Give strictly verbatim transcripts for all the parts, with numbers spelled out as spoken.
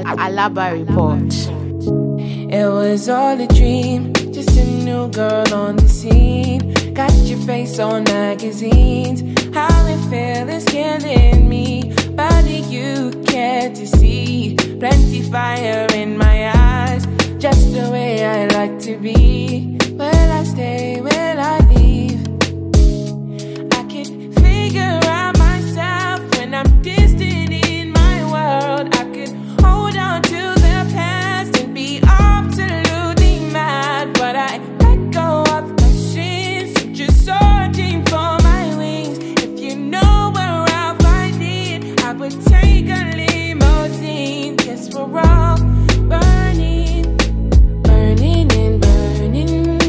Alaba Report. It was all a dream, just a new girl on the scene. Got your face on magazines. How it feel is killing me. Body you care to see. Plenty fire in my eyes, just the way I like to be. Will I stay, will I leave? I can figure out myself when I'm distant in my world. I could hold on to the past and be absolutely mad, but I let go of my sins, just searching for my wings. If you know where I'll find it, I would take a limousine. Guess we're all burning, burning and burning,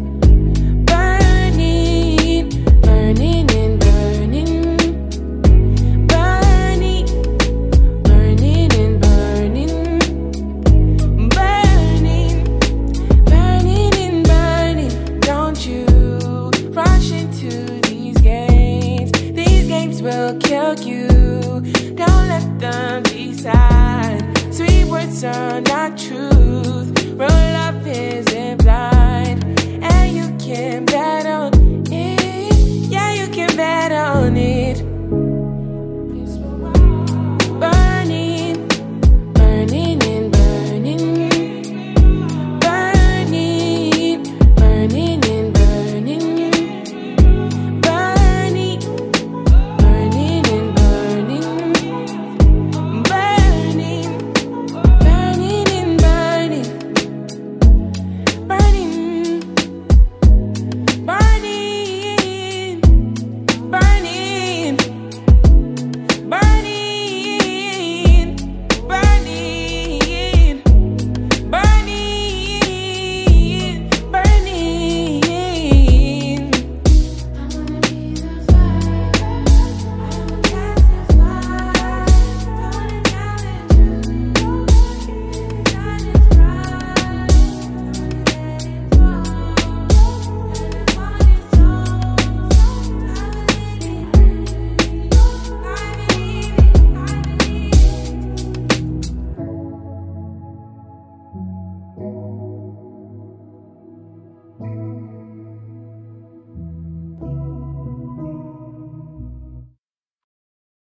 burning, burning and burning, burning, burning and burning, burning, burning and burning. Don't you rush into these games. These games will kill you. Don't let them decide. Sweet words are not truth. Real love isn't blind. And you can bet on it. Yeah, you can bet on it.